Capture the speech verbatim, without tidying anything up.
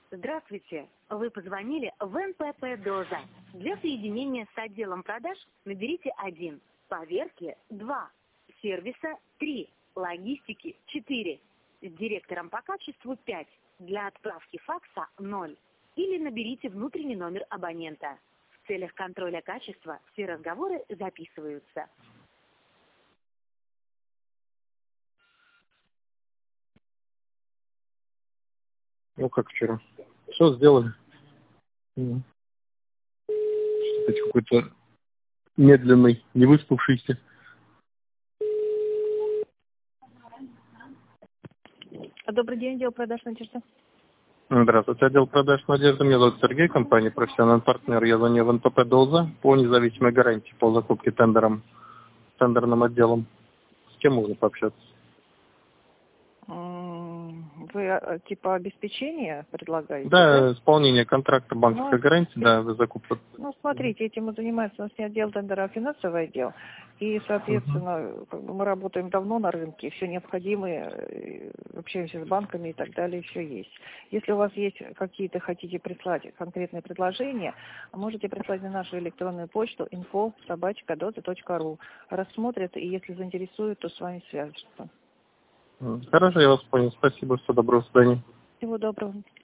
Здравствуйте. Вы позвонили в эн пэ пэ «Доза». Для соединения с отделом продаж наберите один, поверки два, сервиса три, логистики четыре, с директором по качеству пять, для отправки факса ноль. Или наберите внутренний номер абонента. В целях контроля качества все разговоры записываются. Ну, как вчера. Все сделали. М. Что-то какой-то медленный, не выспавшийся. Добрый день, отдел продаж «Надежда». Здравствуйте, отдел продаж «Надежда». Меня зовут Сергей, компания «Профессиональный партнер». Я звоню в эн пэ пэ «Доза» по независимой гарантии по закупке тендером, тендерным отделом. С кем можно пообщаться? М, Вы э, типа обеспечения предлагаете, да? Да, исполнение контракта банковской Ну, гарантии, э, да, за закупку. ну, смотрите, этим и занимается у нас не отдел тендера, а финансовый отдел. И, Мгм. соответственно, как бы мы работаем давно на рынке, все необходимое, э, общаемся с банками и так далее, все есть. Если у вас есть какие-то, хотите прислать конкретные предложения, можете прислать на нашу электронную почту инфо собачка дота точка ру. Рассмотрят, и если заинтересует, то с вами свяжутся. М. Хорошо, я вас понял. Спасибо, всего доброго, до свидания. Всего доброго.